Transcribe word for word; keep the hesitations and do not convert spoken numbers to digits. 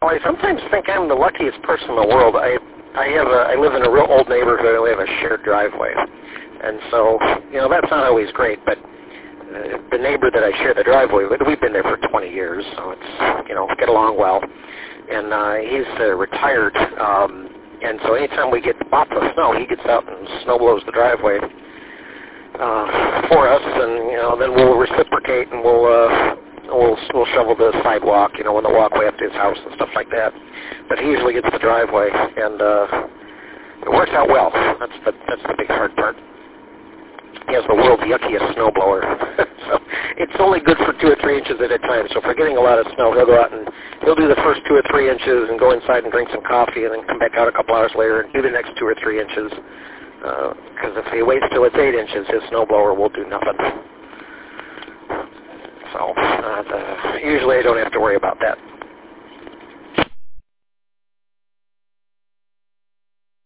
Well, I sometimes think I'm the luckiest person in the world. I I have a, I live in a real old neighborhood, and we have a shared driveway, and so you know that's not always great. But uh, the neighbor that I share the driveway with, we've been there for twenty years, so it's you know get along well. And uh, he's uh, retired, um, and so anytime we get lots of snow, he gets out and snow blows the driveway uh, for us, and you know then we'll reciprocate and we'll. Uh, We'll, we'll shovel the sidewalk, you know, and the walkway up to his house and stuff like that. But he usually gets the driveway, and uh, it works out well. That's the that's the big hard part. He has the world's yuckiest snowblower, so it's only good for two or three inches at a time. So if we're getting a lot of snow, he'll go out and he'll do the first two or three inches and go inside and drink some coffee, and then come back out a couple hours later and do the next two or three inches. Because uh, if he waits till it's eight inches, his snowblower will do nothing. So uh, the, usually I don't have to worry about that.